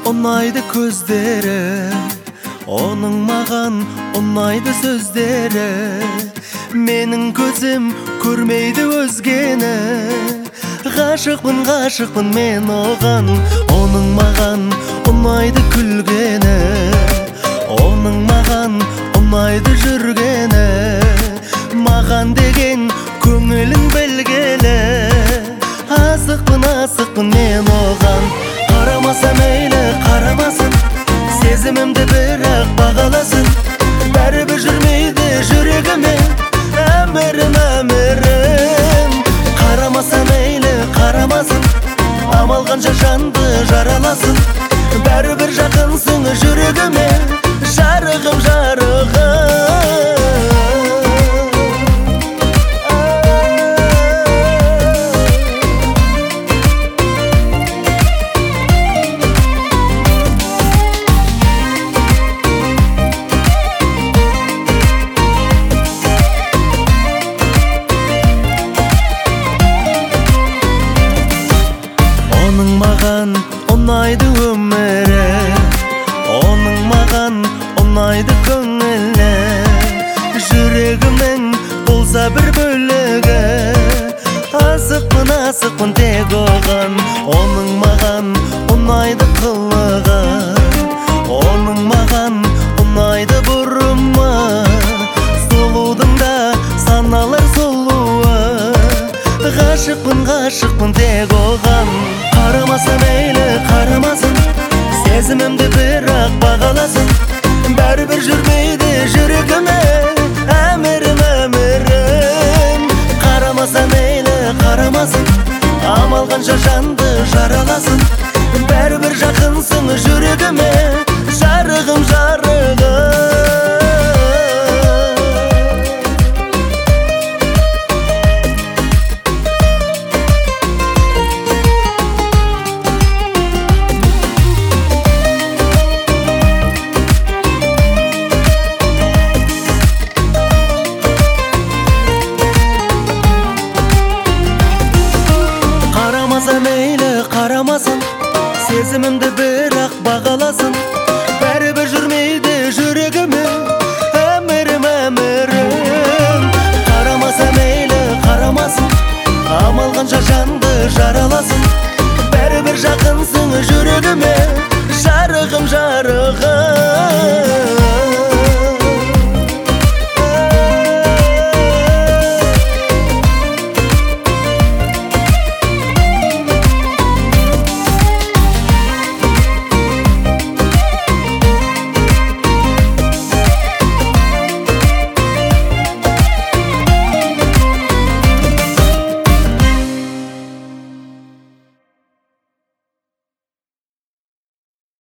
ұнайды көздері, оның маған ұнайды сөздері. Менің көзім көрмейді өзгені, ғашықпын мен оған. Оның маған ұнайды күлгені, оның маған ұнайды жүргені. Маған деген көңілін білгелі, асықпын мен оған. Қарамаса мейлі қарамасын, сезімімді бірақ бағаласын. Бәрібір жүрмейді жүрегіме әмірім. Қарамаса мейлі қарамасын, амал қанша жанды жараласын. Бәрібір жақынсың жүрегіме, жарығым. Оның маған ұнайды өмірі, оның маған ұнайды көңілі. Жүрегімнің болса бір бөлігі, асықпын тек оған. Оның маған ұнайды қылығы, оның маған ұнайды бұрымы. Сұлудың да саналар сұлуы, ғашықпын тек оған. Қарамаса мейлі қарамасын, сезімімді бірақ бағаласын. Бәрібір жүрмейді жүрегіме әмірім. Қарамаса мейлі қарамасын, амал қанша жанды жараласын. Бәрібір жақынсың жүрегіме, жарығым. Қарамаса мейлі қарамасын, сезімімді бірақ бағаласын. Бәрібір жүрмейді жүрегіме әмірім. Қарамаса мейлі қарамасын, амал қанша жанды жараласын. Бәрібір жақынсың жүрегіме, жарығым.